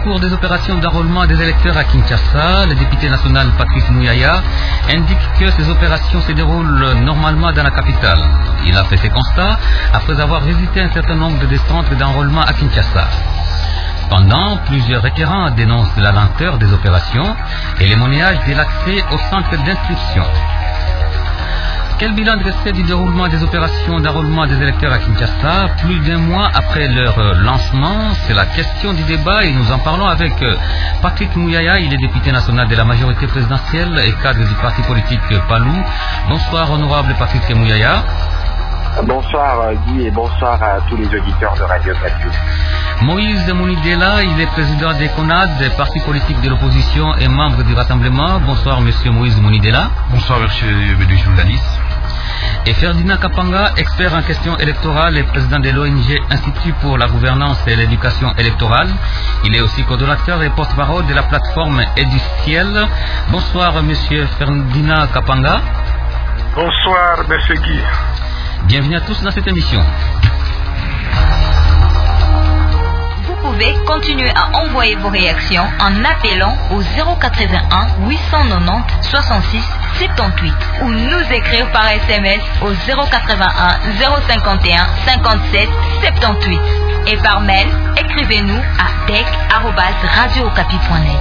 cours des opérations d'enrôlement des électeurs à Kinshasa, le député national Patrick Muyaya indique que ces opérations se déroulent normalement dans la capitale. Il a fait ses constats après avoir visité un certain nombre de centres d'enrôlement à Kinshasa. Cependant, plusieurs requérants dénoncent la lenteur des opérations et les monnayages de l'accès aux centres d'instruction. Quel bilan dressé du déroulement des opérations d'enrôlement des électeurs à Kinshasa, plus d'un mois après leur lancement? C'est la question du débat et nous en parlons avec Patrick Muyaya. Il est député national de la majorité présidentielle et cadre du parti politique PALU. Bonsoir, honorable Patrick Muyaya. Bonsoir Guy et bonsoir à tous les auditeurs de Radio Campus. Moïse Mounidela, il est président des CONAD, parti politique de l'opposition et membre du Rassemblement. Bonsoir monsieur Moïse Mounidela. Bonsoir monsieur le journaliste. Et Ferdinand Kapanga, expert en questions électorales et président de l'ONG Institut pour la gouvernance et l'éducation électorale. Il est aussi coordonnateur et porte-parole de la plateforme Educiel. Bonsoir monsieur Ferdinand Kapanga. Bonsoir monsieur Guy. Bienvenue à tous dans cette émission. Vous pouvez continuer à envoyer vos réactions en appelant au 081 890 66 78 ou nous écrire par SMS au 081 051 57 78 et par mail, écrivez-nous à tech@radiookapi.net.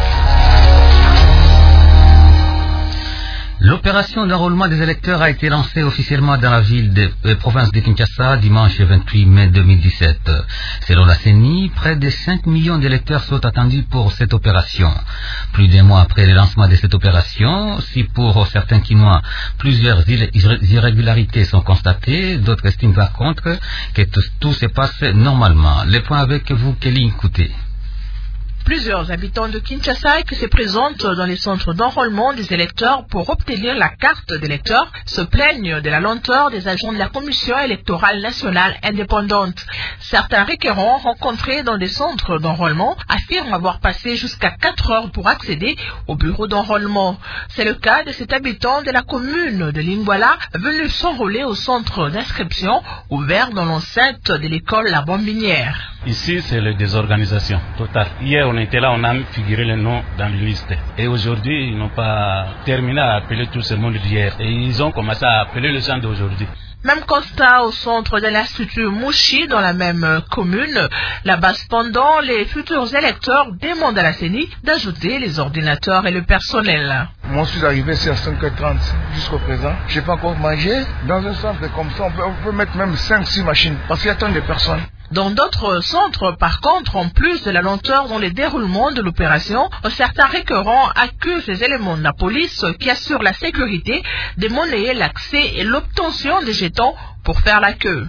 L'opération d'enrôlement des électeurs a été lancée officiellement dans la ville de province de Kinshasa dimanche 28 mai 2017. Selon la CENI, près de 5 millions d'électeurs sont attendus pour cette opération. Plus d'un mois après le lancement de cette opération, si pour certains Kinois plusieurs irrégularités sont constatées, d'autres estiment par contre que tout se passe normalement. Les points avec vous, Kelly Nkouté. Plusieurs habitants de Kinshasa qui se présentent dans les centres d'enrôlement des électeurs pour obtenir la carte d'électeur se plaignent de la lenteur des agents de la Commission électorale nationale indépendante. Certains requérants rencontrés dans des centres d'enrôlement affirment avoir passé jusqu'à 4 heures pour accéder au bureau d'enrôlement. C'est le cas de cet habitant de la commune de Lingwala venu s'enrôler au centre d'inscription ouvert dans l'enceinte de l'école La Bombinière. Ici, c'est la désorganisation totale. Hier, on était là, on a figuré le nom dans la liste. Et aujourd'hui, ils n'ont pas terminé à appeler tout ce monde d'hier. Et ils ont commencé à appeler le gens d'aujourd'hui. Même constat au centre de l'Institut Mouchi dans la même commune. Là-bas, cependant, les futurs électeurs demandent à la CENI d'ajouter les ordinateurs et le personnel. Moi, je suis arrivé ici à 5h30 jusqu'au présent. Je n'ai pas encore mangé. Dans un centre comme ça, on peut mettre même 5-6 machines parce qu'il y a tant de personnes. Dans d'autres centres, par contre, en plus de la lenteur dans le déroulement de l'opération, certains requérants accusent les éléments de la police qui assurent la sécurité de monnayer l'accès et l'obtention des jetons pour faire la queue.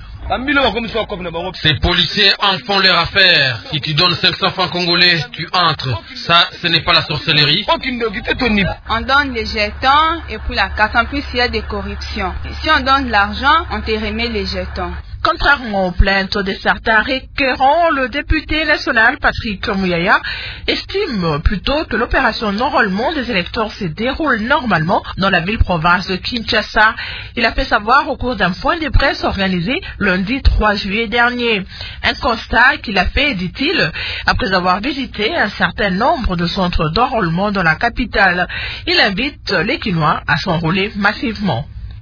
Ces policiers en font leur affaire. Si tu donnes 500 francs congolais, tu entres. Ça, ce n'est pas la sorcellerie. On donne les jetons et pour la carte, en plus il y a des corruptions. Si on donne l'argent, on te remet les jetons. Contrairement aux plaintes de certains requérants, le député national Patrick Muyaya estime plutôt que l'opération d'enrôlement des électeurs se déroule normalement dans la ville-province de Kinshasa. Il a fait savoir au cours d'un point de presse organisé lundi 3 juillet dernier. Un constat qu'il a fait, dit-il, après avoir visité un certain nombre de centres d'enrôlement dans la capitale. Il invite les Kinois à s'enrôler massivement.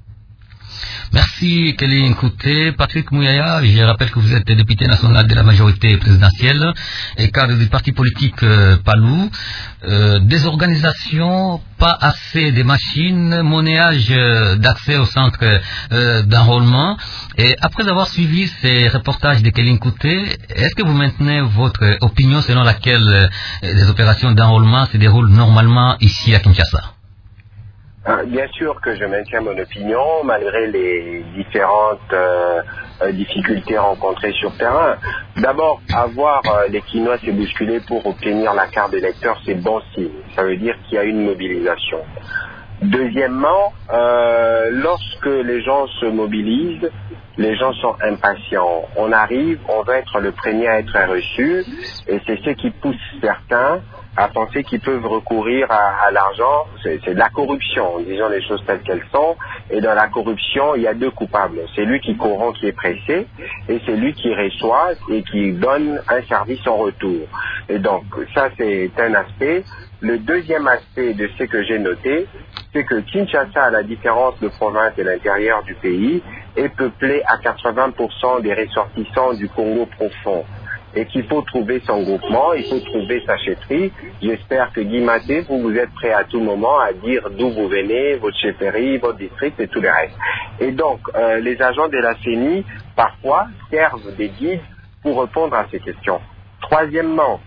Merci Kelly Nkouté. Patrick Muyaya, je rappelle que vous êtes député national de la majorité présidentielle et cadre du parti politique PALU. Des organisations, pas assez de machines, monnayage d'accès au centre d'enrôlement. Et après avoir suivi ces reportages de Kelly Nkouté, est-ce que vous maintenez votre opinion selon laquelle les opérations d'enrôlement se déroulent normalement ici à Kinshasa? Bien sûr que je maintiens mon opinion, malgré les différentes difficultés rencontrées sur terrain. D'abord, avoir les Kinois se bousculer pour obtenir la carte d'électeur, c'est bon signe. Ça veut dire qu'il y a une mobilisation. Deuxièmement, lorsque les gens se mobilisent, les gens sont impatients. On arrive, on veut être le premier à être reçu, et c'est ce qui pousse certains à penser qu'ils peuvent recourir à l'argent. C'est de la corruption, disons les choses telles qu'elles sont. Et dans la corruption, il y a deux coupables. C'est lui qui corrompt, qui est pressé, et c'est lui qui reçoit et qui donne un service en retour. Et donc, ça, c'est un aspect. Le deuxième aspect de ce que j'ai noté, c'est que Kinshasa, à la différence de province et l'intérieur du pays, est peuplé à 80% des ressortissants du Congo profond. Et qu'il faut trouver son groupement, il faut trouver sa chefferie. J'espère que Guy Maté, vous êtes prêt à tout moment à dire d'où vous venez, votre chefferie, votre district et tout le reste. Et donc, les agents de la CENI, parfois, servent des guides pour répondre à ces questions. Troisièmement,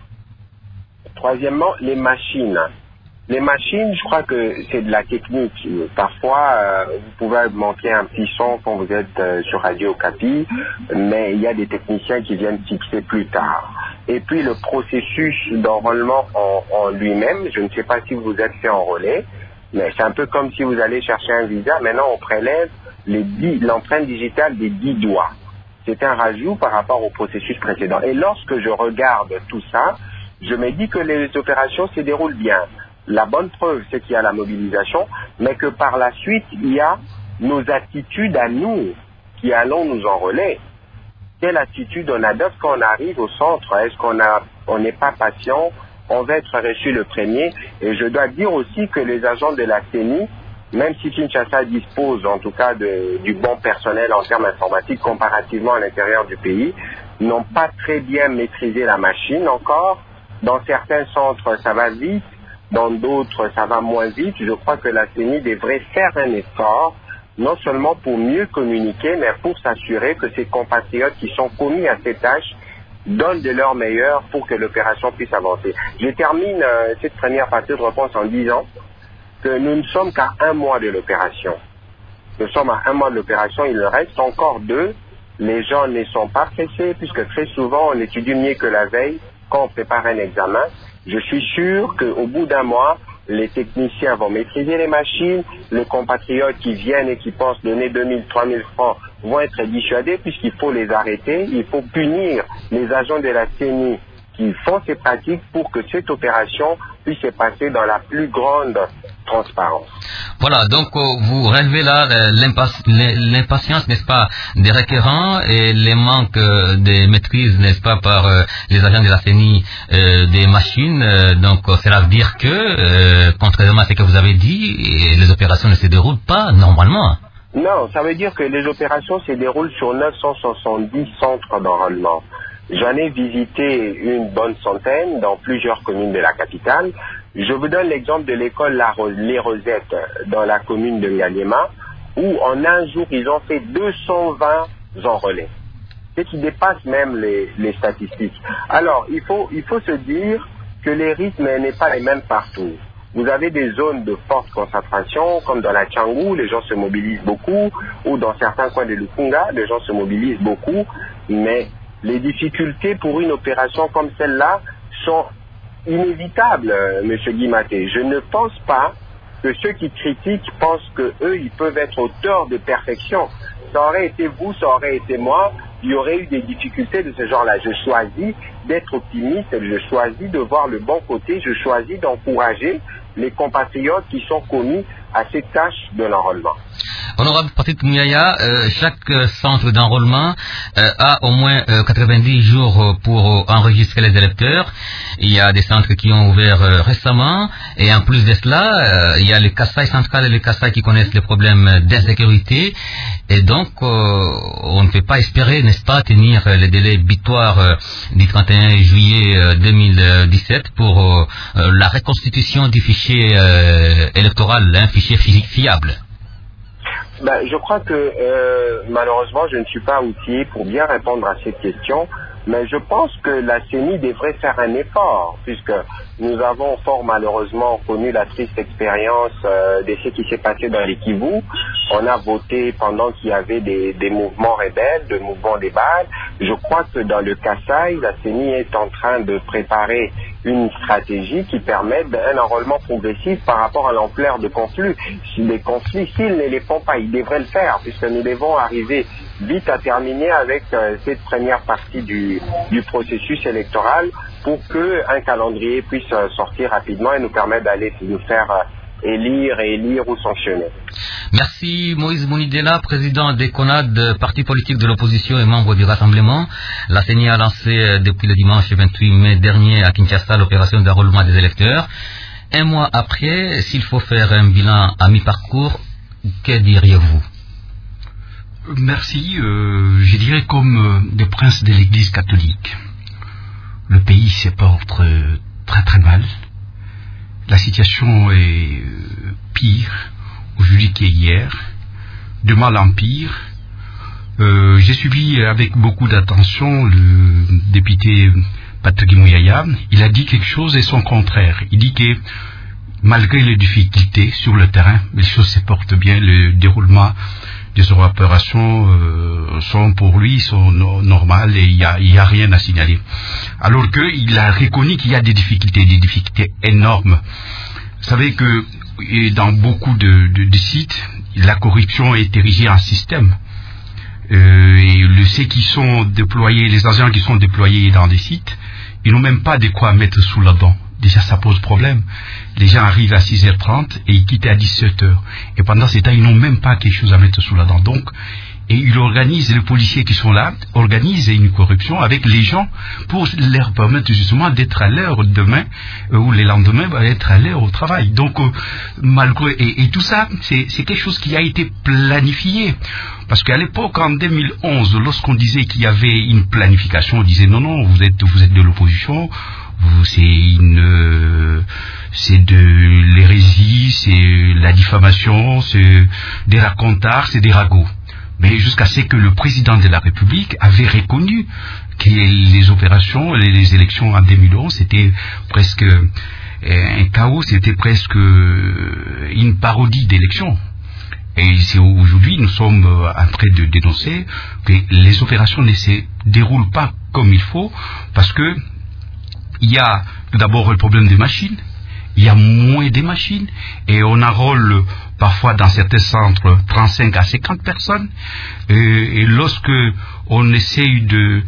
les machines. Les machines, je crois que c'est de la technique. Parfois, vous pouvez manquer un petit son quand vous êtes sur Radio Okapi, mais il y a des techniciens qui viennent fixer plus tard. Et puis le processus d'enrôlement en lui-même, je ne sais pas si vous êtes fait enrôler, mais c'est un peu comme si vous allez chercher un visa. Maintenant, on prélève l'empreinte digitale des 10 doigts. C'est un rajout par rapport au processus précédent. Et lorsque je regarde tout ça, je me dis que les opérations se déroulent bien. La bonne preuve, c'est qu'il y a la mobilisation, mais que par la suite, il y a nos attitudes à nous qui allons nous enrôler. Quelle attitude on adopte quand on arrive au centre? Est-ce qu'on n'est pas patient? On va être reçu le premier. Et je dois dire aussi que les agents de la CENI, même si Kinshasa dispose en tout cas du bon personnel en termes informatiques comparativement à l'intérieur du pays, n'ont pas très bien maîtrisé la machine encore. Dans certains centres, ça va vite. Dans d'autres, ça va moins vite. Je crois que la CENI devrait faire un effort, non seulement pour mieux communiquer, mais pour s'assurer que ces compatriotes qui sont commis à ces tâches donnent de leur meilleur pour que l'opération puisse avancer. Je termine cette première partie de réponse en disant que nous ne sommes qu'à 1 mois de l'opération. Nous sommes à 1 mois de l'opération, il reste encore 2. Les gens ne sont pas pressés, puisque très souvent on étudie mieux que la veille quand on prépare un examen. Je suis sûr qu'au bout d'1 mois, les techniciens vont maîtriser les machines, les compatriotes qui viennent et qui pensent donner 2000, 3000 francs vont être dissuadés puisqu'il faut les arrêter, il faut punir les agents de la CENI qui font ces pratiques pour que cette opération puisse se passer dans la plus grande transparence. Voilà, donc vous relevez là l'impatience, n'est-ce pas, des requérants et les manques de maîtrise, n'est-ce pas, par les agents de la CENI des machines. Donc cela veut dire que, contrairement à ce que vous avez dit, les opérations ne se déroulent pas normalement. Non, ça veut dire que les opérations se déroulent sur 970 centres d'enrôlement. J'en ai visité une bonne centaine dans plusieurs communes de la capitale. Je vous donne l'exemple de l'école Les Rosettes dans la commune de Ngaliema, où en un jour, ils ont fait 220 enrôlés. Ce qui dépasse même les statistiques. Alors, il faut se dire que les rythmes n'est pas les mêmes partout. Vous avez des zones de forte concentration, comme dans la Tchangou, les gens se mobilisent beaucoup, ou dans certains coins de Lukunga, les gens se mobilisent beaucoup, mais les difficultés pour une opération comme celle-là sont inévitables, M. Guy Maté. Je ne pense pas que ceux qui critiquent pensent qu'eux, ils peuvent être auteurs de perfection. Ça aurait été vous, ça aurait été moi, il y aurait eu des difficultés de ce genre-là. Je choisis d'être optimiste, je choisis de voir le bon côté, je choisis d'encourager les compatriotes qui sont commis à cette tâche de l'enrôlement. Honorable Patrick Mouyaya, chaque centre d'enrôlement a au moins 90 jours pour enregistrer les électeurs. Il y a des centres qui ont ouvert récemment et en plus de cela, il y a les Kasaï centrales et les Kasaï qui connaissent les problèmes d'insécurité et donc on ne peut pas espérer, n'est-ce pas, tenir les délais butoirs du 31 juillet 2017 pour la reconstitution du fichier électoral, un fichier fiable. Je crois que malheureusement je ne suis pas outillé pour bien répondre à cette question, mais je pense que la CENI devrait faire un effort, puisque nous avons fort malheureusement connu la triste expérience de ce qui s'est passé dans les Kivu. On a voté pendant qu'il y avait des mouvements rebelles, des mouvements des balles. Je crois que dans le Kasaï, la CENI est en train de préparer une stratégie qui permet un enrôlement progressif par rapport à l'ampleur de conflits. Les conflits, s'ils ne les font pas, ils devraient le faire, puisque nous devons arriver vite à terminer avec cette première partie du processus électoral pour qu'un calendrier puisse sortir rapidement et nous permettre d'aller nous faire élire ou sanctionner. Merci Moïse Mounidela, président des CONAD, parti politique de l'opposition et membre du Rassemblement. La CENI a lancé depuis le dimanche 28 mai dernier à Kinshasa l'opération d'enrôlement des électeurs. Un mois après, s'il faut faire un bilan à mi-parcours, que diriez-vous? Merci. Je dirais comme des princes de l'Église catholique. Le pays se porte très très mal. La situation est pire aujourd'hui qu'hier, de mal en pire. J'ai suivi avec beaucoup d'attention le député Patrick Mouyaya. Il a dit quelque chose et son contraire. Il dit que malgré les difficultés sur le terrain, les choses se portent bien. Le déroulement des opérations sont pour lui normales et il y a rien à signaler. Alors qu'il a reconnu qu'il y a des difficultés énormes. Vous savez que dans beaucoup de sites, la corruption est érigée en système. Et ceux qui sont déployés, les agents qui sont déployés dans des sites, ils n'ont même pas de quoi mettre sous la dent. Déjà, ça pose problème. Les gens arrivent à 6h30 et ils quittent à 17h. Et pendant ce temps, ils n'ont même pas quelque chose à mettre sous la dent. Donc, et ils organisent, les policiers qui sont là, organisent une corruption avec les gens pour leur permettre justement d'être à l'heure demain ou le lendemain, être à l'heure au travail. Donc, malgré, et tout ça, c'est quelque chose qui a été planifié. Parce qu'à l'époque, en 2011, lorsqu'on disait qu'il y avait une planification, on disait non, vous êtes de l'opposition, c'est de l'hérésie, c'est la diffamation, c'est des racontards, c'est des ragots. Mais jusqu'à ce que le président de la République avait reconnu que les opérations, les élections en 2011, c'était presque un chaos, c'était presque une parodie d'élection. Et aujourd'hui, nous sommes en train de dénoncer que les opérations ne se déroulent pas comme il faut, parce que il y a tout d'abord le problème des machines, il y a moins de machines, et on enrôle parfois dans certains centres 35 à 50 personnes, et lorsque on essaye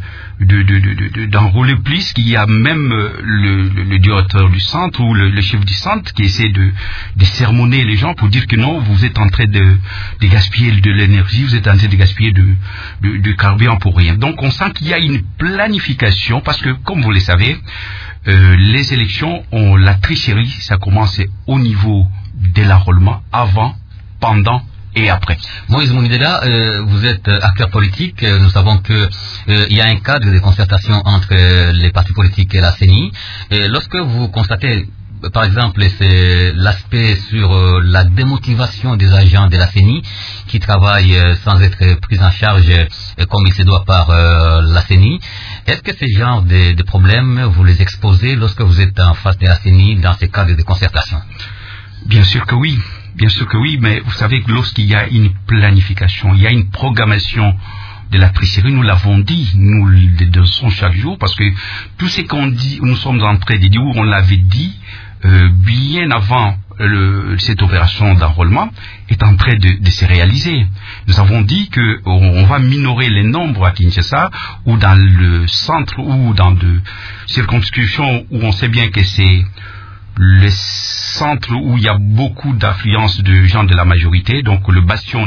d'enrôler plus, qu'il y a même le directeur du centre ou le chef du centre qui essaie de sermonner les gens pour dire que non, vous êtes en train de gaspiller de l'énergie, vous êtes en train de gaspiller de carburant pour rien. Donc on sent qu'il y a une planification, parce que comme vous le savez, les élections, la tricherie, ça commence au niveau de l'enrôlement, avant, pendant et après. Moïse Mounidela, vous êtes acteur politique. Nous savons que il y a un cadre de concertation entre les partis politiques et la CENI. Lorsque vous constatez, par exemple, c'est l'aspect sur la démotivation des agents de la CENI qui travaillent sans être pris en charge comme il se doit par la CENI. Est-ce que ces genres de problèmes, vous les exposez lorsque vous êtes en face de la CENI dans ces cadres de concertation? Bien sûr que oui, mais vous savez que lorsqu'il y a une planification, il y a une programmation de la tricherie, nous l'avons dit, nous le dénonçons chaque jour, parce que tout ce qu'on dit, nous sommes en train de dire, on l'avait dit bien avant cette opération d'enrôlement, est en train de se réaliser. Nous avons dit qu'on va minorer les nombres à Kinshasa, ou dans le centre, ou dans de circonscriptions où on sait bien que c'est le centre où il y a beaucoup d'affluence de gens de la majorité, donc le bastion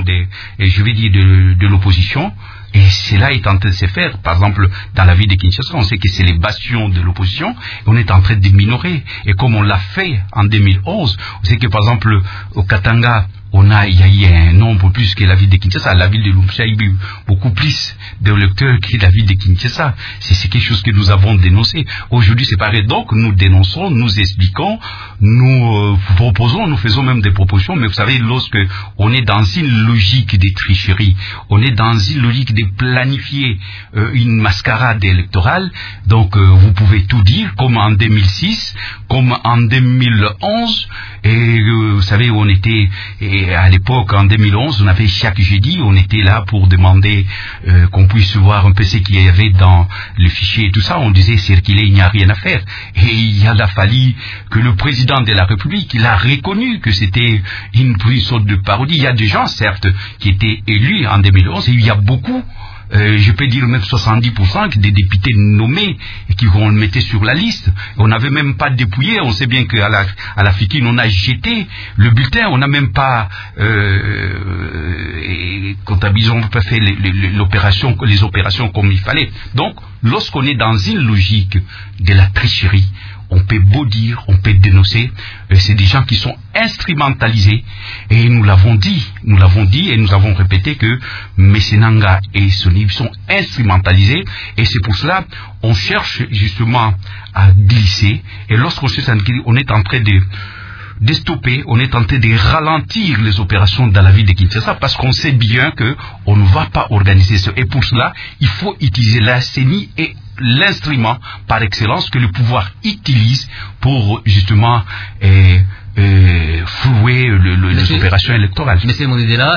de l'opposition, et cela est en train de se faire. Par exemple, dans la ville de Kinshasa, on sait que c'est les bastions de l'opposition, et on est en train de minorer. Et comme on l'a fait en 2011, on sait que par exemple, au Katanga, il y a eu un nombre plus que la ville de Kinshasa. La ville de Lumsha a eu beaucoup plus d'électeurs que la ville de Kinshasa. C'est quelque chose que nous avons dénoncé. Aujourd'hui, c'est pareil. Donc, nous dénonçons, nous expliquons, nous proposons, nous faisons même des propositions. Mais vous savez, lorsque on est dans une logique de tricherie, on est dans une logique de planifier une mascarade électorale, donc vous pouvez tout dire, comme en 2006, comme en 2011, Et vous savez, on était, à l'époque, en 2011, on avait chaque jeudi, on était là pour demander qu'on puisse voir un peu ce qu'il y avait dans le fichier et tout ça. On disait circuler, il n'y a rien à faire. Et il a fallu que le président de la République, il a reconnu que c'était une sorte de parodie. Il y a des gens, certes, qui étaient élus en 2011, et il y a beaucoup, je peux dire même 70% des députés nommés et qui on le mettait sur la liste. On n'avait même pas dépouillé. On sait bien qu'à la FICIN, on a jeté le bulletin. On n'a même pas comptabilisé, on n'a pas fait les opérations comme il fallait. Donc, lorsqu'on est dans une logique de la tricherie, on peut beau dire, on peut dénoncer, c'est des gens qui sont instrumentalisés, et nous l'avons dit et nous avons répété que Messenanga et Sony sont instrumentalisés, et c'est pour cela on cherche justement à glisser, et lorsqu'on cherche à glisser, on est en train de stopper, on est en train de ralentir les opérations dans la ville de Kinshasa, parce qu'on sait bien que on ne va pas organiser ça, et pour cela il faut utiliser la CENI et l'instrument par excellence que le pouvoir utilise pour justement flouer les opérations électorales. Monsieur Monidela,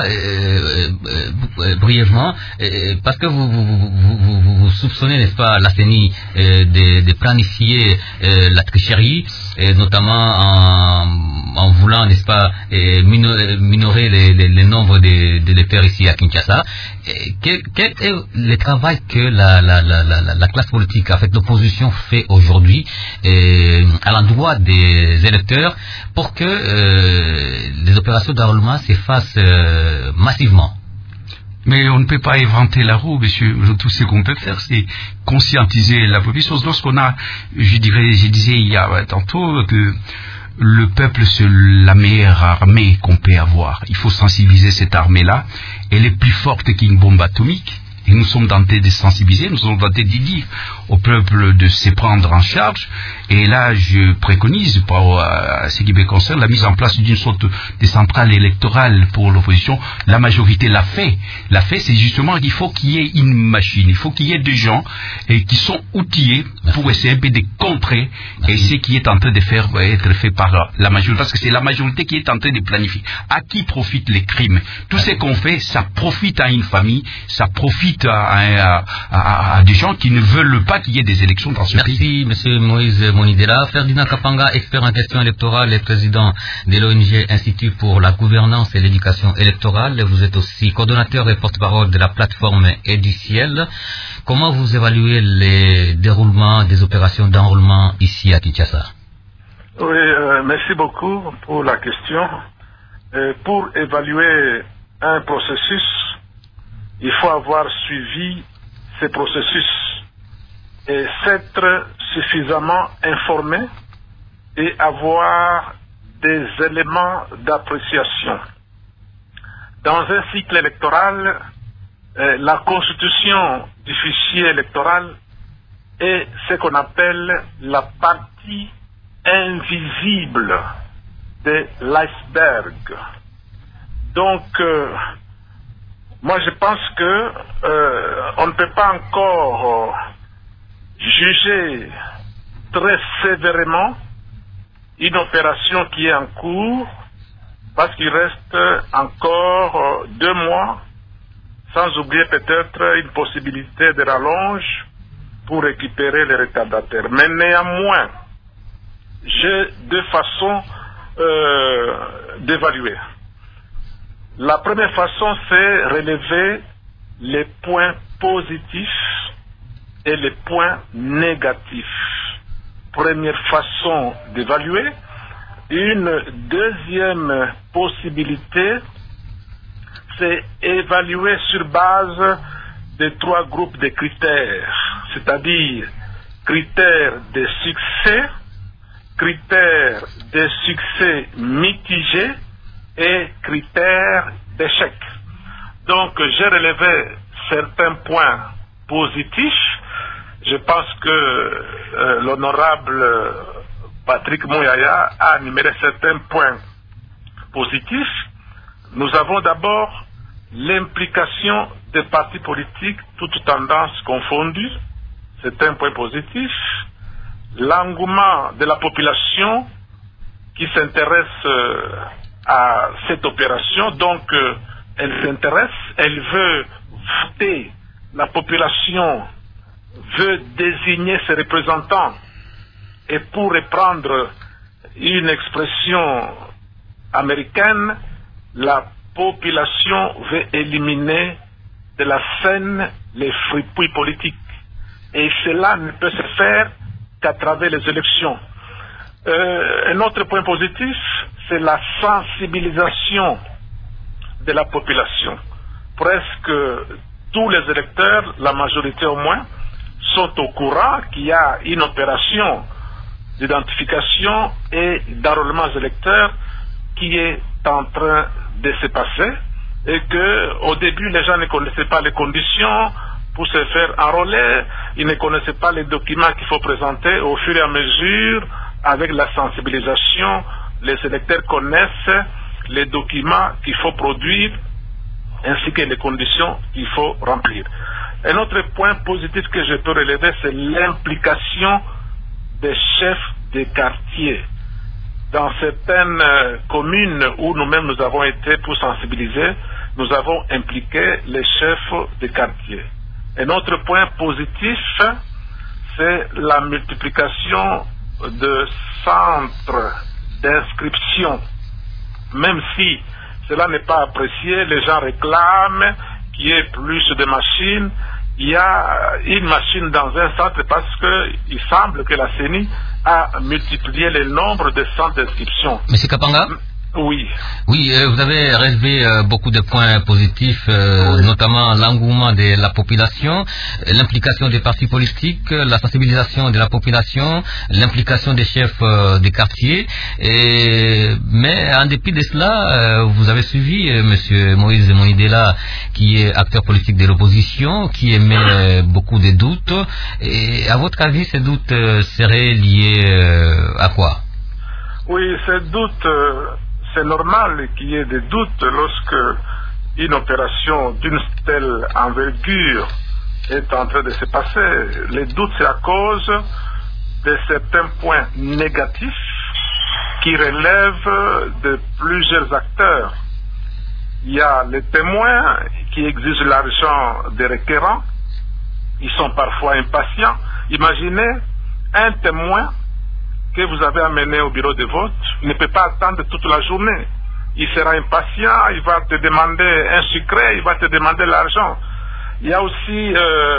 brièvement, parce que vous soupçonnez, n'est-ce pas, la CENI de planifier la tricherie, notamment en voulant, n'est-ce pas, minorer les nombres d'électeurs ici à Kinshasa. Quel est le travail que la classe politique, en fait l'opposition fait aujourd'hui à l'endroit des électeurs pour que les opérations d'enrôlement s'effacent massivement? Mais on ne peut pas inventer la roue, monsieur. Tout ce qu'on peut faire, c'est conscientiser la population. Lorsqu'on a, je disais il y a tantôt que le peuple, c'est la meilleure armée qu'on peut avoir. Il faut sensibiliser cette armée-là. Elle est plus forte qu'une bombe atomique. Et nous sommes tentés de sensibiliser, nous sommes tentés de dire au peuple de se prendre en charge. Et là, je préconise, pour ce qui me concerne, la mise en place d'une sorte de centrale électorale pour l'opposition. La majorité l'a fait. L'a fait, c'est justement qu'il faut qu'il y ait une machine, il faut qu'il y ait des gens qui sont outillés pour essayer un peu de contrer et ce qui est en train de faire être fait par la majorité. Parce que c'est la majorité qui est en train de planifier. À qui profitent les crimes? Tout ce qu'on fait, ça profite à une famille, ça profite à des gens qui ne veulent pas qu'il y ait des élections dans ce pays. Merci, monsieur Moïse Monidela. Ferdinand Kapanga, expert en questions électorales et président de l'ONG Institut pour la gouvernance et l'éducation électorale. Vous êtes aussi coordonnateur et porte-parole de la plateforme Ediciel. Comment vous évaluez les déroulements des opérations d'enrôlement ici à Kinshasa? Oui, merci beaucoup pour la question. Pour évaluer un processus, il faut avoir suivi ces processus et s'être suffisamment informé et avoir des éléments d'appréciation. Dans un cycle électoral, la constitution du fichier électoral est ce qu'on appelle la partie invisible de l'iceberg. Donc, moi je pense que on ne peut pas encore juger très sévèrement une opération qui est en cours parce qu'il reste encore 2 mois, sans oublier peut-être une possibilité de rallonge pour récupérer les retardataires. Mais néanmoins, j'ai 2 façons d'évaluer. La première façon, c'est relever les points positifs et les points négatifs. Première façon d'évaluer. Une deuxième possibilité, c'est évaluer sur base de 3 groupes de critères, c'est-à-dire critères de succès mitigé et critères d'échec. Donc j'ai relevé certains points positifs. Je pense que l'honorable Patrick Mouyaya a énuméré certains points positifs. Nous avons d'abord l'implication des partis politiques, toutes tendances confondues. C'est un point positif. L'engouement de la population qui s'intéresse à cette opération. Donc, elle s'intéresse, elle veut voter, la population veut désigner ses représentants. Et pour reprendre une expression américaine, la population veut éliminer de la scène les fripouilles politiques. Et cela ne peut se faire qu'à travers les élections. Un autre point positif, c'est la sensibilisation de la population. Presque tous les électeurs, la majorité au moins, sont au courant qu'il y a une opération d'identification et d'enrôlement des électeurs qui est en train de se passer, et que au début les gens ne connaissaient pas les conditions pour se faire enrôler, ils ne connaissaient pas les documents qu'il faut présenter. Au fur et à mesure, avec la sensibilisation, les électeurs connaissent les documents qu'il faut produire ainsi que les conditions qu'il faut remplir. Un autre point positif que je peux relever, c'est l'implication des chefs de quartier. Dans certaines communes où nous-mêmes nous avons été pour sensibiliser, nous avons impliqué les chefs de quartier. Un autre point positif, c'est la multiplication de centres d'inscription. Même si cela n'est pas apprécié, les gens réclament qu'il y ait plus de machines. Il y a une machine dans un centre parce qu'il semble que la CENI a multiplié le nombre de centres d'inscription. Monsieur Kapanga? Oui. Oui, vous avez relevé beaucoup de points positifs, oui, notamment l'engouement de la population, l'implication des partis politiques, la sensibilisation de la population, l'implication des chefs des quartiers. Mais en dépit de cela, vous avez suivi Monsieur Moïse Monidela, qui est acteur politique de l'opposition, qui émet beaucoup de doutes. Et à votre avis, ces doutes seraient liés à quoi? Oui, ces doutes... c'est normal qu'il y ait des doutes lorsque une opération d'une telle envergure est en train de se passer. Les doutes, c'est à cause de certains points négatifs qui relèvent de plusieurs acteurs. Il y a les témoins qui exigent l'argent des requérants. Ils sont parfois impatients. Imaginez un témoin que vous avez amené au bureau de vote, il ne peut pas attendre toute la journée. Il sera impatient, il va te demander un sucré, il va te demander l'argent. Il y a aussi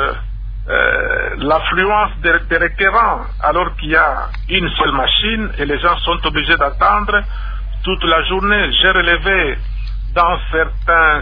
l'affluence des requérants, alors qu'il y a une seule machine et les gens sont obligés d'attendre toute la journée. J'ai relevé dans certains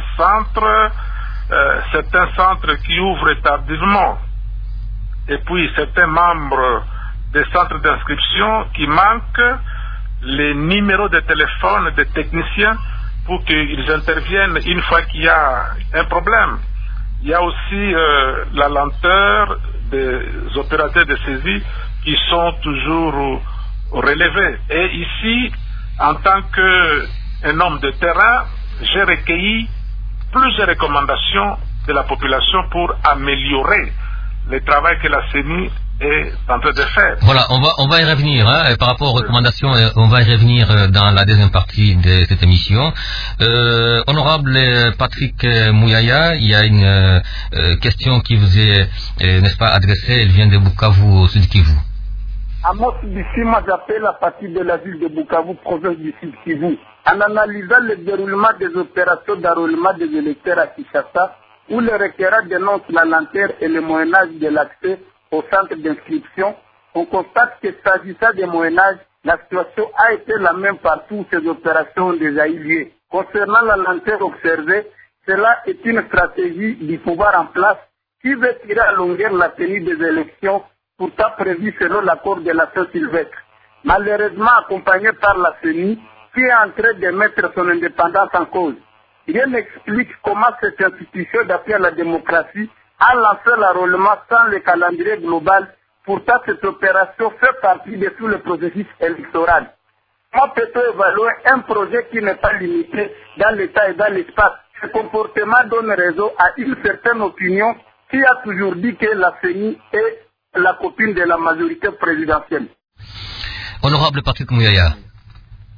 centres qui ouvrent tardivement, et puis certains membres des centres d'inscription qui manquent les numéros de téléphone des techniciens pour qu'ils interviennent une fois qu'il y a un problème. Il y a aussi la lenteur des opérateurs de saisie qui sont toujours relevés. Et ici, en tant qu'un homme de terrain, j'ai recueilli plusieurs recommandations de la population pour améliorer le travail que la CENI est en train de faire. Voilà, on va y revenir, par rapport aux recommandations, on va y revenir dans la deuxième partie de cette émission. Honorable Patrick Mouyaya, il y a une question qui vous est, n'est-ce pas, adressée, elle vient de Bukavu, au Sud Kivu. Amos Bissima, j'appelle à partir de la ville de Bukavu, province du Sud Kivu. En analysant le déroulement des opérations d'enrôlement des électeurs à Kinshasa, où les requérants dénoncent la lenteur et le moyen-âge de l'accès au centre d'inscription, on constate que s'agissant des moyen-âge, la situation a été la même partout où ces opérations ont déjà eu lieu. Concernant la lenteur observée, cela est une stratégie du pouvoir en place qui veut tirer à longueur la tenue des élections pourtant prévues selon l'accord de la Saint-Sylvestre. Malheureusement accompagné par la CENI qui est en train de mettre son indépendance en cause. Rien n'explique comment cette institution d'appui à la démocratie a lancé l'enrôlement sans le calendrier global. Pourtant, cette opération fait partie de tout le processus électoral. Comment peut-on évaluer un projet qui n'est pas limité dans l'état et dans l'espace? Ce comportement donne raison à une certaine opinion qui a toujours dit que la CENI est la copine de la majorité présidentielle. Honorable Patrick Mouyaya.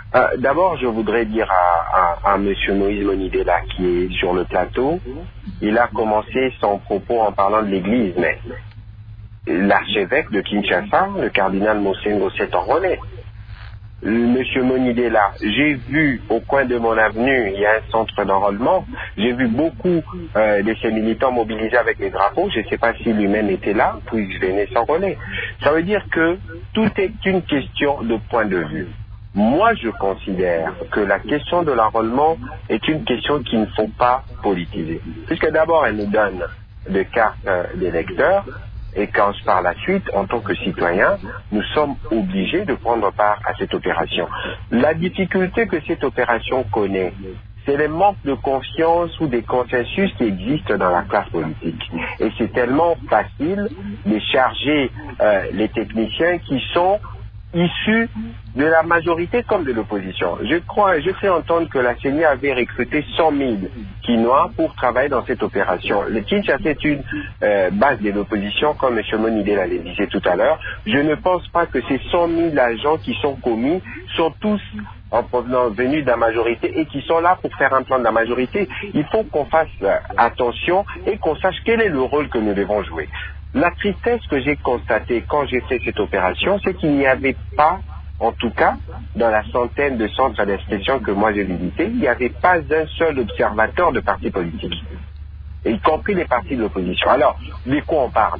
D'abord, je voudrais dire à M. Moïse Monidela qui est sur le plateau, il a commencé son propos en parlant de l'Église, mais l'archevêque de Kinshasa, le cardinal Mosengo, s'est enrôlé. Monsieur Monidela, j'ai vu au coin de mon avenue, il y a un centre d'enrôlement, j'ai vu beaucoup de ces militants mobilisés avec les drapeaux, je ne sais pas si lui-même était là, puis il venait s'enrôler. Ça veut dire que tout est une question de point de vue. Moi, je considère que la question de l'enrôlement est une question qu'il ne faut pas politiser. Puisque d'abord, elle nous donne des cartes d'électeurs, et quand par la suite, en tant que citoyens, nous sommes obligés de prendre part à cette opération. La difficulté que cette opération connaît, c'est le manque de confiance ou des consensus qui existent dans la classe politique. Et c'est tellement facile de charger les techniciens qui sont issus de la majorité comme de l'opposition. Je fais entendre que la CENI avait recruté 100 000 Quinois pour travailler dans cette opération. Le Kinshasa est une base de l'opposition, comme M. Monidela le disait tout à l'heure. Je ne pense pas que ces 100 000 agents qui sont commis sont tous en provenance venus de la majorité et qui sont là pour faire un plan de la majorité. Il faut qu'on fasse attention et qu'on sache quel est le rôle que nous devons jouer. La tristesse que j'ai constatée quand j'ai fait cette opération, c'est qu'il n'y avait pas, en tout cas, dans la centaine de centres d'inspection que moi j'ai visités, il n'y avait pas un seul observateur de parti politique, y compris les partis de l'opposition. Alors, de quoi on parle?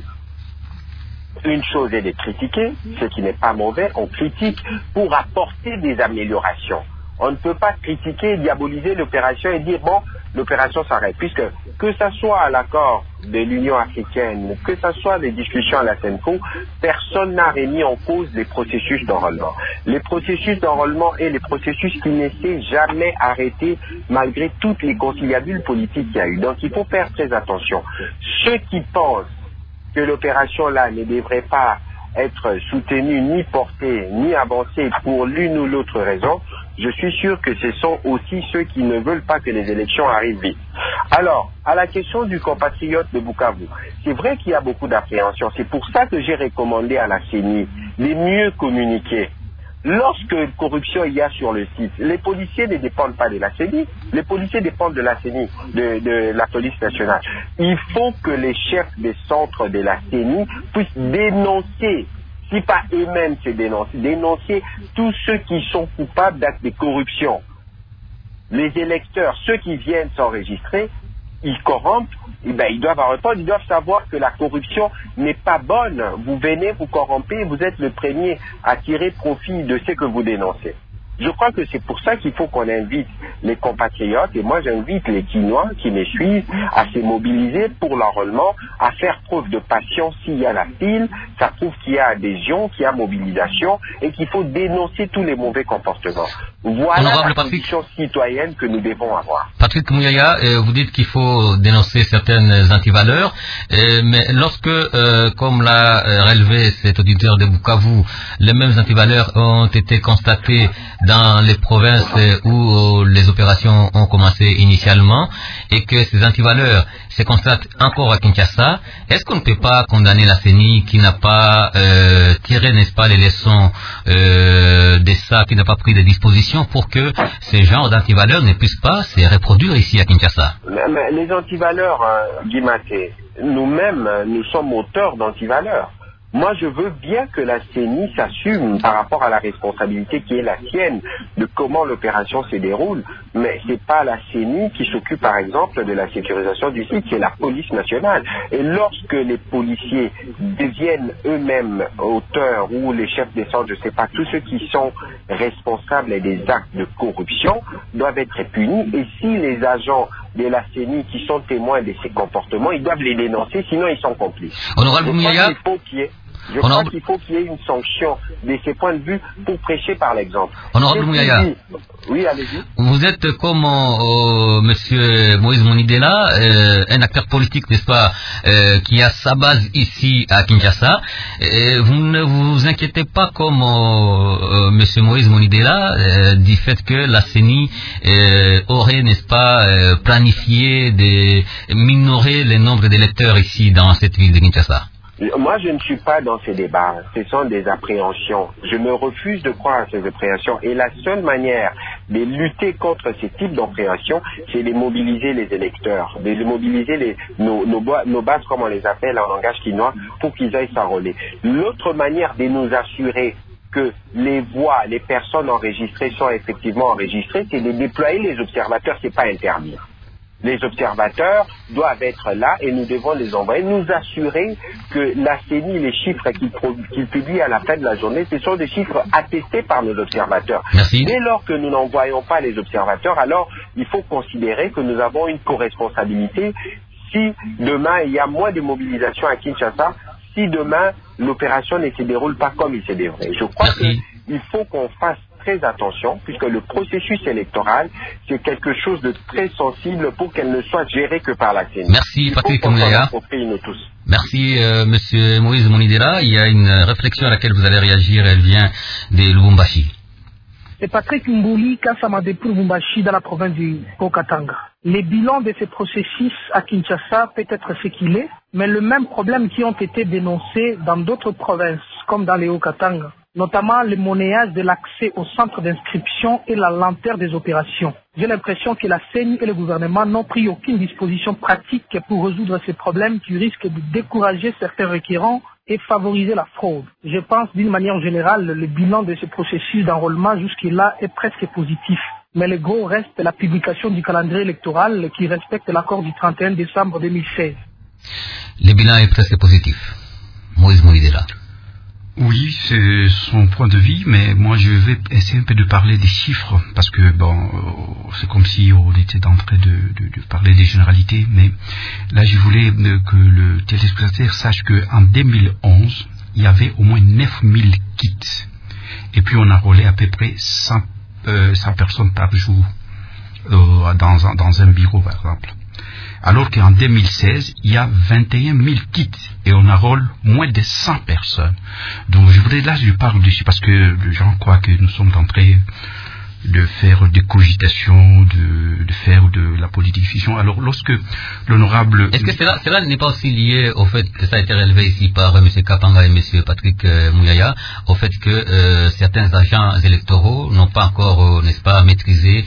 Une chose est de critiquer, ce qui n'est pas mauvais, on critique pour apporter des améliorations. On ne peut pas critiquer et diaboliser l'opération et dire, bon, l'opération s'arrête, puisque que ce soit à l'accord de l'Union africaine, que ce soit des discussions à la CENCO, personne n'a remis en cause les processus d'enrôlement. Les processus d'enrôlement et les processus qui ne s'est jamais arrêté malgré toutes les conciliabules politiques qu'il y a eu. Donc il faut faire très attention. Ceux qui pensent que l'opération-là ne devrait pas être soutenue, ni portée, ni avancée pour l'une ou l'autre raison, je suis sûr que ce sont aussi ceux qui ne veulent pas que les élections arrivent vite. Alors, à la question du compatriote de Bukavu, c'est vrai qu'il y a beaucoup d'appréhension. C'est pour ça que j'ai recommandé à la CENI de mieux communiquer. Lorsque corruption il y a sur le site, les policiers ne dépendent pas de la CENI, les policiers dépendent de la CENI, de la police nationale. Il faut que les chefs des centres de la CENI puissent dénoncer, si pas eux-mêmes se dénoncer tous ceux qui sont coupables d'actes de corruption. Les électeurs, ceux qui viennent s'enregistrer, ils corrompent, eh bien, ils doivent répondre, ils doivent savoir que la corruption n'est pas bonne. Vous venez, vous corrompez, vous êtes le premier à tirer profit de ce que vous dénoncez. Je crois que c'est pour ça qu'il faut qu'on invite les compatriotes, et moi j'invite les Quinois qui me suivent à se mobiliser pour l'enrôlement, à faire preuve de patience s'il y a la file, ça prouve qu'il y a adhésion, qu'il y a mobilisation, et qu'il faut dénoncer tous les mauvais comportements. Voilà la condition citoyenne que nous devons avoir. Patrick Mouyaya, vous dites qu'il faut dénoncer certaines antivaleurs, mais lorsque, comme l'a relevé cet auditeur de Bukavu, les mêmes antivaleurs ont été constatées dans les provinces où les opérations ont commencé initialement et que ces antivaleurs se constatent encore à Kinshasa, est-ce qu'on ne peut pas condamner la CENI qui n'a pas tiré, n'est-ce pas, les leçons de ça, qui n'a pas pris des dispositions pour que ces genres d'antivaleurs ne puissent pas se reproduire ici à Kinshasa? Mais les antivaleurs, Guy Maté, nous-mêmes, nous sommes auteurs d'antivaleurs. Moi, je veux bien que la CENI s'assume par rapport à la responsabilité qui est la sienne de comment l'opération se déroule, mais c'est pas la CENI qui s'occupe, par exemple, de la sécurisation du site, c'est la police nationale. Et lorsque les policiers deviennent eux-mêmes auteurs ou les chefs des centres, je sais pas, tous ceux qui sont responsables des actes de corruption doivent être punis. Et si les agents de la CENI qui sont témoins de ces comportements, ils doivent les dénoncer, sinon ils sont complices. Honorable Mouyaya, je crois qu'il faut qu'il y ait une sanction de ces points de vue pour prêcher par l'exemple. Honorable Mouyaya, oui, allez-y. Vous êtes comme Monsieur Moïse Monidela, un acteur politique, n'est-ce pas, qui a sa base ici à Kinshasa. Vous ne vous inquiétez pas comme Monsieur Moïse Monidela du fait que la CENI aurait, n'est-ce pas, planifié de minorer le nombre d'électeurs ici dans cette ville de Kinshasa? Moi, je ne suis pas dans ces débats. Ce sont des appréhensions. Je me refuse de croire à ces appréhensions. Et la seule manière de lutter contre ces types d'appréhensions, c'est de mobiliser les électeurs, de mobiliser nos bases, comme on les appelle en langage quinois, pour qu'ils aillent s'enrôler. L'autre manière de nous assurer que les voix, les personnes enregistrées sont effectivement enregistrées, c'est de déployer les observateurs, c'est pas interdire. Les observateurs doivent être là et nous devons les envoyer, nous assurer que la CENI, les chiffres qu'ils publient à la fin de la journée, ce sont des chiffres attestés par nos observateurs. Merci. Dès lors que nous n'envoyons pas les observateurs, alors il faut considérer que nous avons une co-responsabilité. Si demain il y a moins de mobilisation à Kinshasa, si demain l'opération ne se déroule pas comme il se devrait. Je crois qu'il faut qu'on fasse très attention, puisque le processus électoral, c'est quelque chose de très sensible pour qu'elle ne soit gérée que par la CENI. Merci Patrick Mouyaya. Merci Monsieur Moïse Monidera. Il y a une réflexion à laquelle vous allez réagir, elle vient de Lubumbashi. C'est Patrick Mbouli, Kassamade pour Lubumbashi, dans la province du Haut-Katanga. Les bilans de ces processus à Kinshasa peut être ce qu'il est, mais le même problème qui ont été dénoncés dans d'autres provinces, comme dans les Haut-Katanga, notamment le monnayage de l'accès au centre d'inscription et la lenteur des opérations. J'ai l'impression que la CENI et le gouvernement n'ont pris aucune disposition pratique pour résoudre ces problèmes qui risquent de décourager certains requérants et favoriser la fraude. Je pense d'une manière générale, le bilan de ce processus d'enrôlement jusque-là est presque positif. Mais le gros reste la publication du calendrier électoral qui respecte l'accord du 31 décembre 2016. Le bilan est presque positif. Moïse Moïdera. Oui, c'est son point de vue, mais moi je vais essayer un peu de parler des chiffres, parce que c'est comme si on était en train de parler des généralités, mais là je voulais que le téléspectateur sache qu'en 2011, il y avait au moins 9000 kits, et puis on a enrôlé à peu près 100 personnes par jour dans un bureau par exemple. Alors qu'en 2016, il y a 21 000 kits et on enrôle moins de 100 personnes. Donc je parle dessus parce que les gens croient que nous sommes en train de faire des cogitations, de faire de la politique fiction. Alors lorsque l'honorable... Est-ce que cela n'est pas aussi lié au fait que ça a été relevé ici par M. Kapanga et M. Patrick Mouyaya, au fait que certains agents électoraux n'ont pas encore, n'est-ce pas, maîtrisé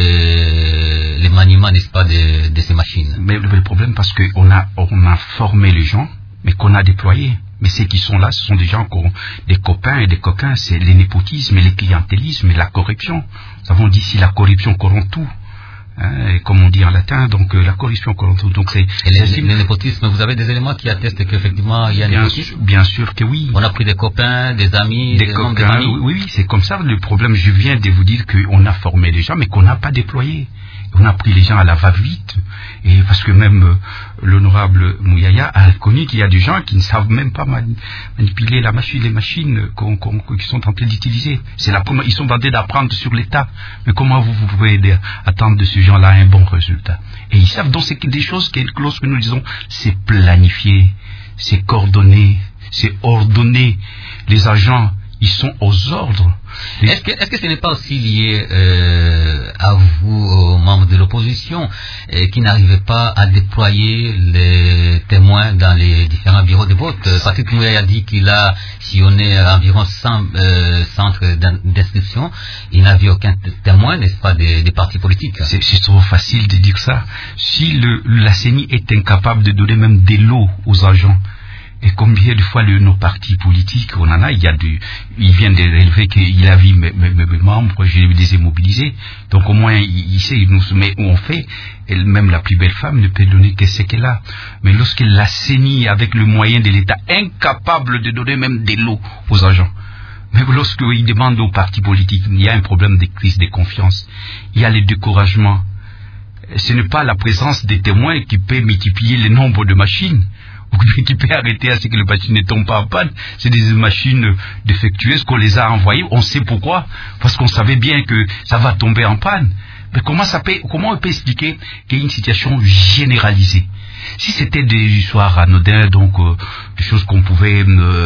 les maniements, n'est-ce pas, de ces machines? Mais le problème, parce qu'on a formé les gens, mais qu'on a déployés. Mais ceux qui sont là, ce sont des gens qui ont des copains et des coquins, c'est les népotismes, les clientélismes et la corruption. Nous avons dit si la corruption corrompt tout, et comme on dit en latin, donc la corruption corrompt tout. Donc c'est le népotisme, vous avez des éléments qui attestent qu'effectivement il y a un népotisme? Bien sûr que oui. On a pris des copains, des amis, des copains, oui, c'est comme ça. Le problème, je viens de vous dire qu'on a formé les gens, mais qu'on n'a pas déployé. On a pris les gens à la va-vite, et parce que même l'honorable Mouyaya a reconnu qu'il y a des gens qui ne savent même pas manipuler les machines qu'ils sont en train d'utiliser. Ils sont en train d'apprendre sur l'État. Mais comment vous pouvez attendre de ces gens-là un bon résultat? Et ils savent, donc c'est des choses que lorsque nous disons, c'est planifié, c'est coordonné, c'est ordonné. Les agents, ils sont aux ordres. Est-ce que ce n'est pas aussi lié à vous, aux membres de l'opposition, qui n'arrivaient pas à déployer les témoins dans les différents bureaux de vote? Patrick Mouyaya a dit qu'il a sillonné environ 100 centres d'inscription. Il n'avait aucun témoin, n'est-ce pas, des partis politiques. C'est trop facile de dire ça. Si la CENI est incapable de donner même des lots aux agents, et combien de fois nos partis politiques, on en a, il vient de relever qu'il a vu mes membres, je les ai mobilisés. Donc au moins, il sait, il nous met où on fait. Et même la plus belle femme ne peut donner que ce qu'elle a. Mais lorsque la CENI, avec le moyen de l'État, incapable de donner même des lots aux agents, mais lorsqu'ils demandent aux partis politiques, il y a un problème de crise de confiance. Il y a le découragement. Ce n'est pas la présence des témoins qui peut multiplier le nombre de machines, ou qui peut arrêter à ce que les machines ne tombent pas en panne. C'est des machines défectueuses qu'on les a envoyées. On sait pourquoi. Parce qu'on savait bien que ça va tomber en panne. Mais comment on peut expliquer qu'il y a une situation généralisée? Si c'était des histoires anodines, donc des choses qu'on pouvait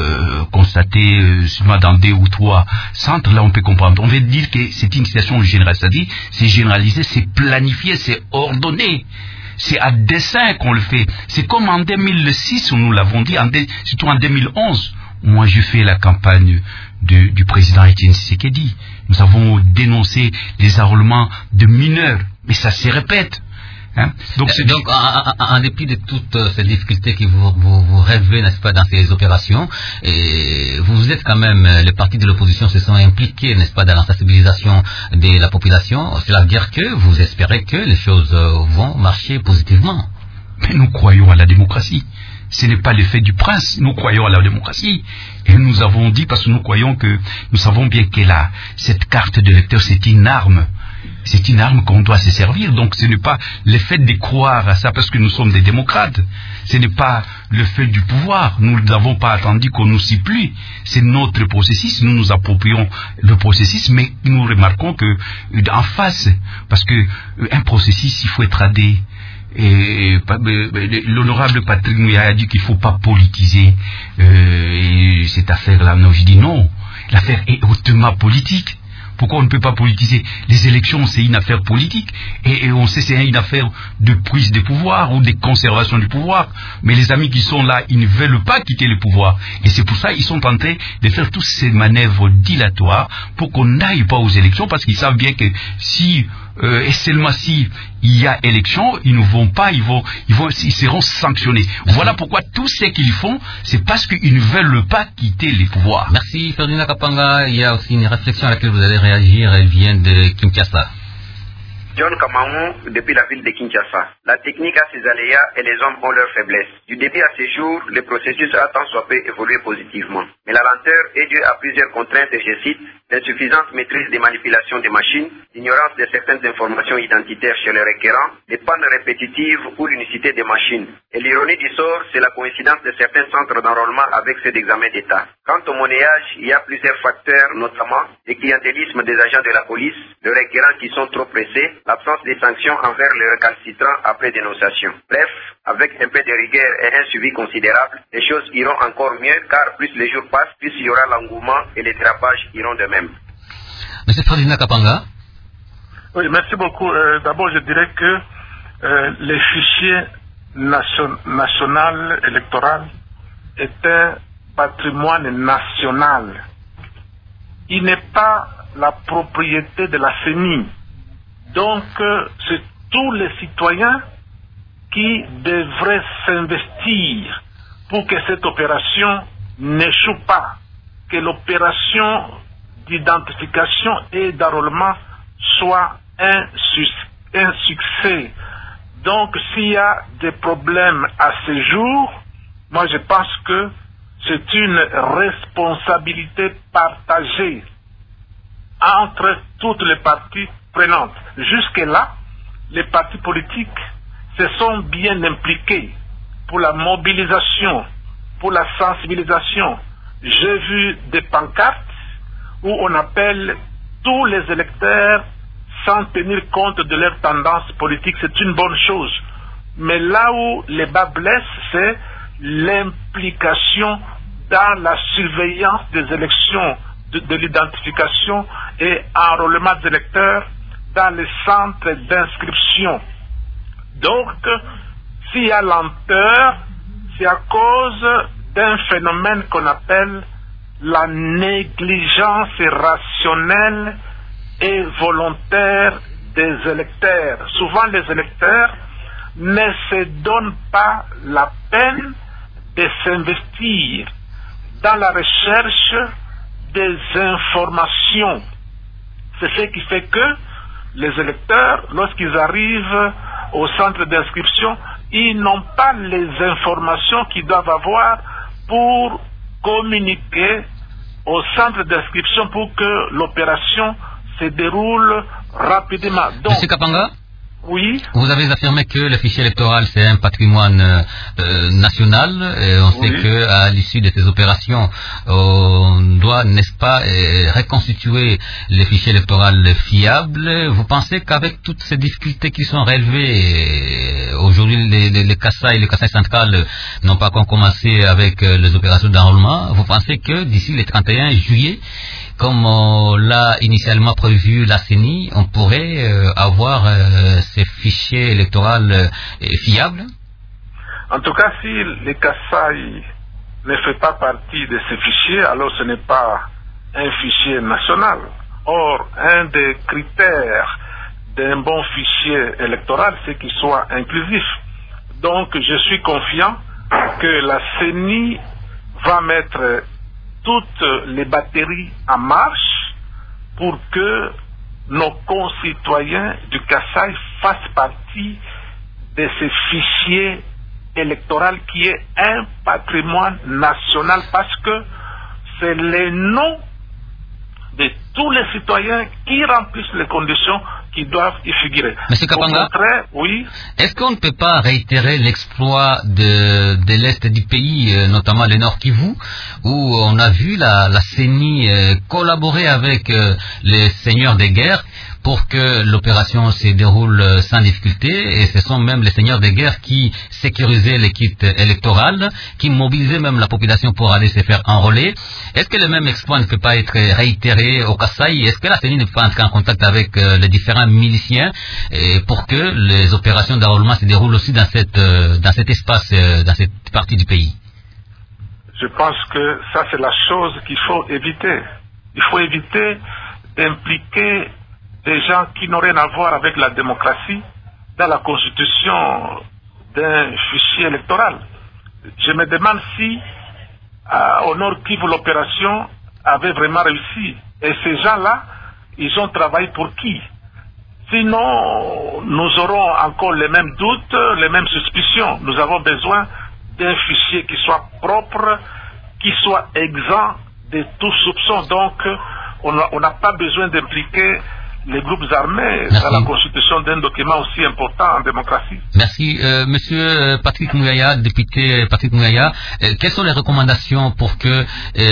constater seulement dans 2 ou 3 centres, là on peut comprendre. On veut dire que c'est une situation générale, c'est-à-dire c'est généralisé, c'est planifié, c'est ordonné. C'est à dessein qu'on le fait. C'est comme en 2006, où nous l'avons dit, surtout en 2011. Moi, j'ai fait la campagne du président Étienne Tshisekedi. Nous avons dénoncé les enrôlements de mineurs. Mais ça se répète. Hein? Donc en dépit de toutes ces difficultés que vous rêvez, n'est-ce pas, dans ces opérations, et vous êtes quand même, les partis de l'opposition se sont impliqués, n'est-ce pas, dans la sensibilisation de la population. Cela veut dire que vous espérez que les choses vont marcher positivement. Mais nous croyons à la démocratie. Ce n'est pas l'effet du prince. Nous croyons à la démocratie. Et nous avons dit, parce que nous croyons que, nous savons bien que cette carte de lecteur, c'est une arme. C'est une arme qu'on doit se servir. Donc ce n'est pas le fait de croire à ça parce que nous sommes des démocrates. Ce n'est pas le fait du pouvoir. Nous n'avons pas attendu qu'on nous supplie. C'est notre processus. Nous nous approprions le processus, mais nous remarquons que en face, parce que un processus, il faut être adhéré. Et l'honorable Patrick Mouya a dit qu'il ne faut pas politiser cette affaire-là. Non, je dis non. L'affaire est hautement politique. Pourquoi on ne peut pas politiser? Les élections, c'est une affaire politique. Et on sait c'est une affaire de prise de pouvoir ou de conservation du pouvoir. Mais les amis qui sont là, ils ne veulent pas quitter le pouvoir. Et c'est pour ça qu'ils sont en train de faire toutes ces manœuvres dilatoires pour qu'on n'aille pas aux élections, parce qu'ils savent bien que si et seulement si il y a élection, ils ne vont pas, ils seront sanctionnés. Voilà pourquoi tout ce qu'ils font, c'est parce qu'ils ne veulent pas quitter les pouvoirs. Merci Ferdinand Kapanga. Il y a aussi une réflexion à laquelle vous allez réagir, elle vient de Kinshasa. John Kamamou, depuis la ville de Kinshasa. La technique a ses aléas et les hommes ont leurs faiblesses. Du début à ces jours, le processus a tant soit peu évolué positivement. Mais la lenteur est due à plusieurs contraintes, et je cite, l'insuffisante maîtrise des manipulations des machines, l'ignorance de certaines informations identitaires chez les requérants, les pannes répétitives ou l'unicité des machines. Et l'ironie du sort, c'est la coïncidence de certains centres d'enrôlement avec ceux d'examen d'État. Quant au monnayage, il y a plusieurs facteurs, notamment le clientélisme des agents de la police, les requérants qui sont trop pressés, l'absence de sanctions envers les récalcitrants après dénonciation. Bref, avec un peu de rigueur et un suivi considérable, les choses iront encore mieux, car plus les jours passent, plus il y aura l'engouement et les dérapages iront de même. Monsieur Ferdinand Kapanga. Oui, merci beaucoup. D'abord, je dirais que les fichiers national électoral est un patrimoine national. Il n'est pas la propriété de la CENI. Donc, c'est tous les citoyens qui devraient s'investir pour que cette opération n'échoue pas, que l'opération d'identification et d'enrôlement soit un succès. Donc, s'il y a des problèmes à ce jour, moi je pense que c'est une responsabilité partagée entre toutes les parties prenantes. Jusque-là, les partis politiques se sont bien impliqués pour la mobilisation, pour la sensibilisation. J'ai vu des pancartes où on appelle tous les électeurs sans tenir compte de leur tendance politique. C'est une bonne chose. Mais là où les bas blessent, c'est l'implication dans la surveillance des élections, de l'identification et enrôlement des électeurs dans les centres d'inscription. Donc, s'il y a lenteur, c'est à cause d'un phénomène qu'on appelle la négligence rationnelle et volontaire des électeurs. Souvent, les électeurs ne se donnent pas la peine de s'investir dans la recherche des informations. C'est ce qui fait que les électeurs, lorsqu'ils arrivent au centre d'inscription, ils n'ont pas les informations qu'ils doivent avoir pour communiquer au centre d'inscription pour que l'opération se déroule rapidement. Donc, Monsieur Kapanga? Oui. Vous avez affirmé que le fichier électoral c'est un patrimoine national et on sait que à l'issue de ces opérations on doit, n'est-ce pas, reconstituer le fichier électoral fiable. Vous pensez qu'avec toutes ces difficultés qui sont relevées aujourd'hui, les Kassai et les Kassai centrales n'ont pas encore commencé avec les opérations d'enrôlement, vous pensez que d'ici le 31 juillet comme l'a initialement prévu la CENI, on pourrait avoir ces fichiers électoraux fiables? En tout cas, si le Kasaï ne fait pas partie de ces fichiers, alors ce n'est pas un fichier national. Or, un des critères d'un bon fichier électoral, c'est qu'il soit inclusif. Donc, je suis confiant que la CENI va mettre toutes les batteries en marche pour que nos concitoyens du Kasaï fassent partie de ces fichiers électoraux qui est un patrimoine national, parce que c'est les noms de tous les citoyens qui remplissent les conditions qui doivent y figurer. Monsieur Kapanga, oui. Est-ce qu'on ne peut pas réitérer l'exploit de l'Est du pays, notamment le Nord Kivu, où on a vu la CENI collaborer avec les seigneurs des guerres pour que l'opération se déroule sans difficulté, et ce sont même les seigneurs des guerres qui sécurisaient les kits électoraux, qui mobilisaient même la population pour aller se faire enrôler. Est-ce que le même exploit ne peut pas être réitéré au Kasaï? Est-ce que la CENI ne peut pas entrer en contact avec les différents miliciens pour que les opérations d'enrôlement se déroulent aussi dans cet espace, dans cette partie du pays? Je pense que ça, c'est la chose qu'il faut éviter. Il faut éviter d'impliquer des gens qui n'ont rien à voir avec la démocratie dans la constitution d'un fichier électoral. Je me demande si au Nord Kivu l'opération avait vraiment réussi. Et ces gens-là, ils ont travaillé pour qui? Sinon, nous aurons encore les mêmes doutes, les mêmes suspicions. Nous avons besoin d'un fichier qui soit propre, qui soit exempt de tout soupçon. Donc, on n'a pas besoin d'impliquer les groupes armés dans la constitution d'un document aussi important en démocratie. Merci. Monsieur Patrick Mouyaya, député Patrick Mouyaya, quelles sont les recommandations pour que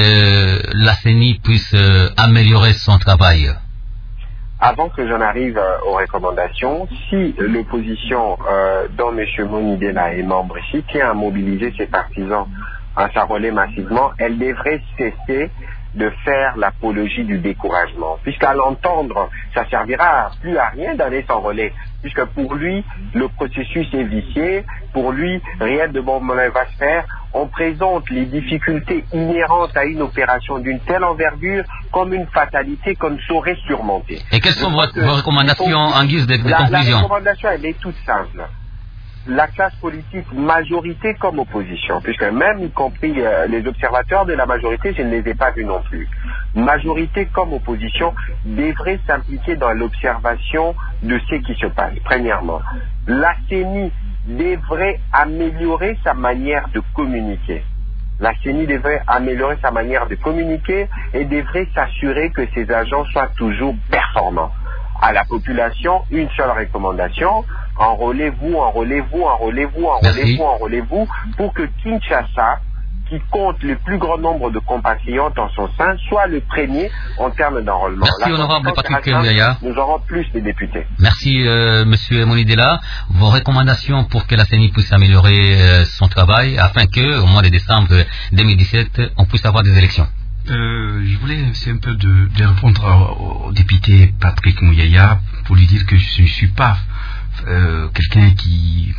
la CENI puisse améliorer son travail? Avant que j'en arrive aux recommandations, si l'opposition dont M. Monidela est membre ici tient à mobiliser ses partisans à s'enrôler massivement, elle devrait cesser de faire l'apologie du découragement, puisqu'à l'entendre, ça servira plus à rien d'aller s'enrôler, puisque pour lui, le processus est vicié, pour lui, rien de bon ne va se faire. On présente les difficultés inhérentes à une opération d'une telle envergure comme une fatalité qu'on ne saurait surmonter. Et quelles sont vos recommandations en guise de conclusion? La recommandation, elle est toute simple. La classe politique, majorité comme opposition, puisque même y compris les observateurs de la majorité, je ne les ai pas vus non plus, majorité comme opposition devrait s'impliquer dans l'observation de ce qui se passe. Premièrement, la CENI devrait améliorer sa manière de communiquer. La CENI devrait améliorer sa manière de communiquer et devrait s'assurer que ses agents soient toujours performants. À la population, une seule recommandation: enrôlez-vous, enrôlez-vous, enrôlez-vous, enrôlez-vous, enrôlez-vous, pour que Kinshasa, qui compte le plus grand nombre de compatriotes en son sein, soit le premier en termes d'enrôlement. Merci, honorable Patrick Mouyaya. Nous aurons plus de députés. Merci, monsieur Monidela. Vos recommandations pour que la CENI puisse améliorer son travail, afin que, au mois de décembre 2017, on puisse avoir des élections. Je voulais essayer un peu de répondre au député Patrick Mouyaya pour lui dire que je ne suis pas quelqu'un qui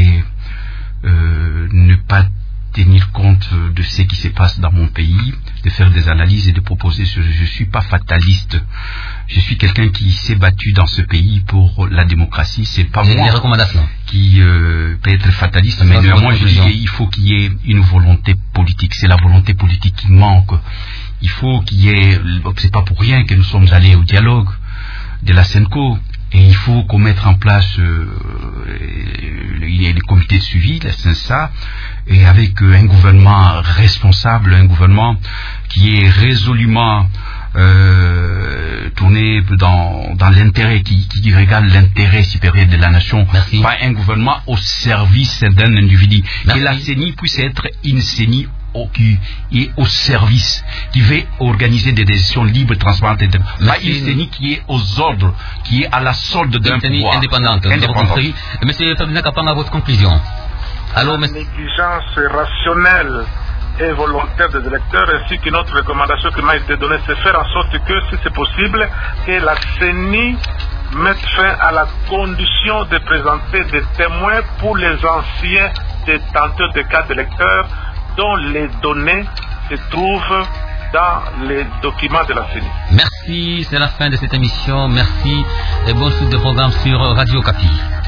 peut ne pas tenir compte de ce qui se passe dans mon pays, de faire des analyses et de proposer. Je ne suis pas fataliste. Je suis quelqu'un qui s'est battu dans ce pays pour la démocratie. C'est pas moi qui peut être fataliste, mais néanmoins je dis qu'il faut qu'il y ait une volonté politique. C'est la volonté politique qui manque. Il faut qu'il y ait, c'est pas pour rien que nous sommes allés au dialogue de la SENCO, et il faut qu'on mette en place les comités de suivi, la CENSA, et avec un gouvernement responsable, un gouvernement qui est résolument tourné dans l'intérêt, qui regarde l'intérêt supérieur de la nation. Merci. Pas un gouvernement au service d'un individu. Merci. Et la CENI puisse être une CENI qui est au service, qui veut organiser des décisions libres, transparentes, pas une CENI qui est aux ordres, qui est à la solde d'un pouvoir. Indépendante. Monsieur Fabien Kapanga, votre conclusion. La négligence rationnelle et volontaire des électeurs, ainsi qu'une autre recommandation qui m'a été donnée, c'est faire en sorte que, si c'est possible, que la CENI mette fin à la condition de présenter des témoins pour les anciens détenteurs de cartes d'électeurs dont les données se trouvent dans les documents de la CENI. Merci, c'est la fin de cette émission. Merci et bonne suite de programme sur Radio Okapi.